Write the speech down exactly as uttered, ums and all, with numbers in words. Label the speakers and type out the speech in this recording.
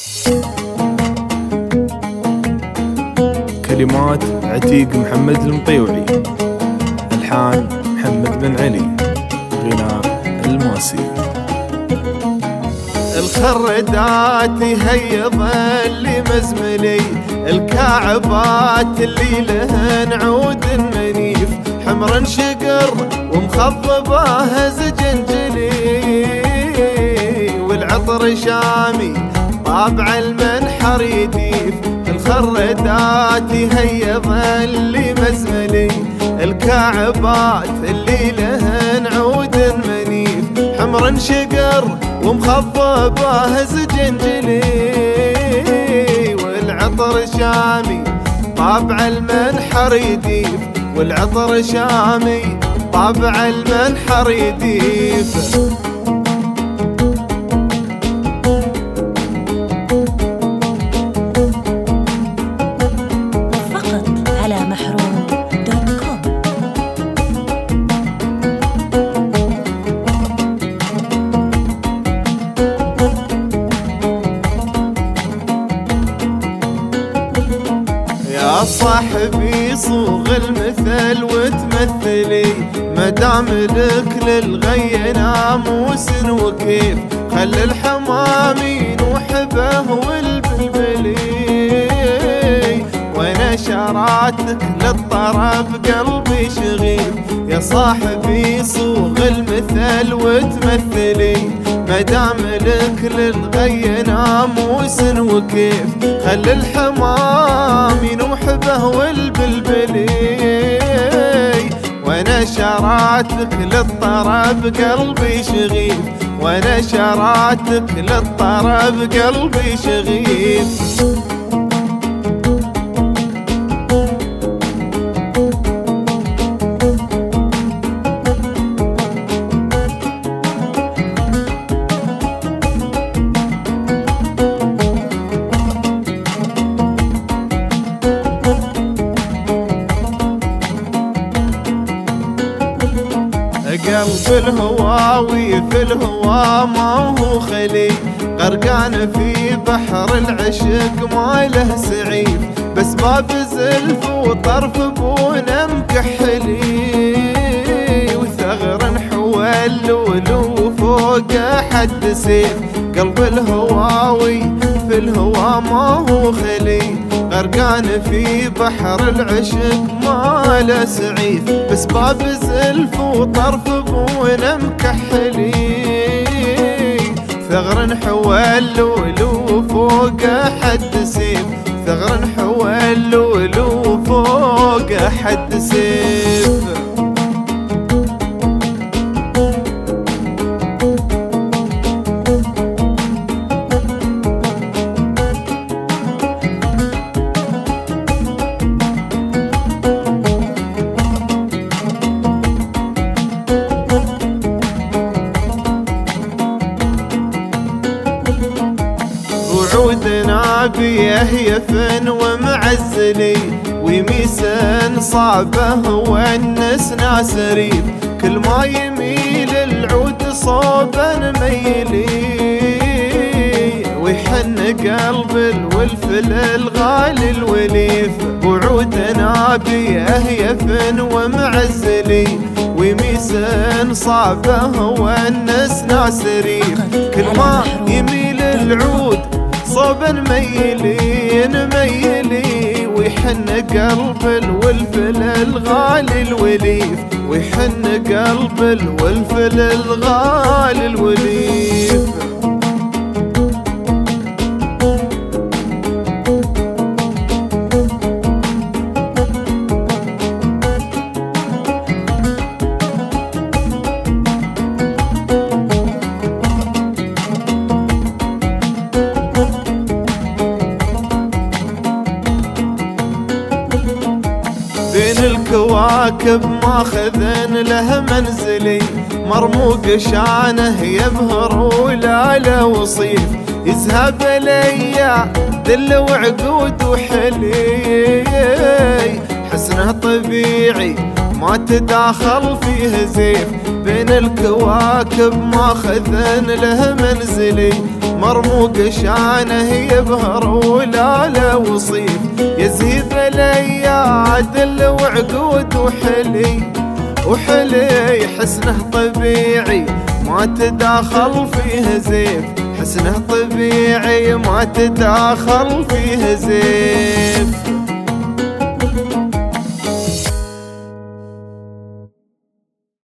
Speaker 1: كلمات عتيق محمد المطيوعي، ألحان محمد بن علي، غناء الماسي.
Speaker 2: الخردات هي ظل مزملي، الكعبات اللي لهن عود منيف، حمر شقر ومخضبه زجنجلي، والعطر شامي طابع المنحر يديف. الخردات هي ظل مزملي، الكعبات اللي لهن عود منيف، حمر شقر ومخضبه زجنجلي، والعطر شامي طابع المنحر يديف، والعطر شامي طابع المنحر يديف. يا صاحبي صوغ المثل وتمثلي، مدام لك للغي ناموس وكيف، خل الحمام ينوح به والبلبلي، ونشراتك للطرب قلبي شغيف. يا صاحبي صوغ المثل وتمثلي، مدام لك للغي ناموس وكيف، خل الحمام ينوح به والبلبلي، ونشراتك للطرب قلبي شغيف، ونشراتك للطرب قلبي شغيف. قلب الهواوي في الهوا ما هو خلي، غرقان في بحر العشق ما له سعيف، بس باب زلف وطرف بونه مكحلي، وثغر حول ولو فوق حد سيف. قلب الهواوي في الهوا ما هو خلي، غرقان في بحر العشق ما له سعيف، بس باب زلف وطرف بونه مكحلي، ثغر حول ولو فوق حد سيف، ثغر حول ولو فوق حد سيف. وعودنا بيهيفن ومعزلي، ويميسن صعبه والنس ناسريف، كل ما يميل العود صوبا ميلي، ويحن قلب الولف للغالي الوليف. وعودنا بيهيفن ومعزلي، ويميسن صعبه والنس ناسريف، كل ما يميل العود صوبا ميلين ميلي، ويحن قلب الولف للغالي الوليف، ويحن قلب الولف للغالي الوليف. بين الكواكب ماخذن له منزلي، مرموق شانه يبهر ولا له وصيف، يذهب ليا دل وعقود وحلي، حسنه طبيعي ما تداخل فيه زيف. بين الكواكب ماخذن له منزلي، مرموق شانه يبهر ولا له وصيف، يزهب لي عدل وعقود وحلي وحلي، حسنه طبيعي ما تداخل فيه زيف، حسنه طبيعي ما تداخل فيه زيف.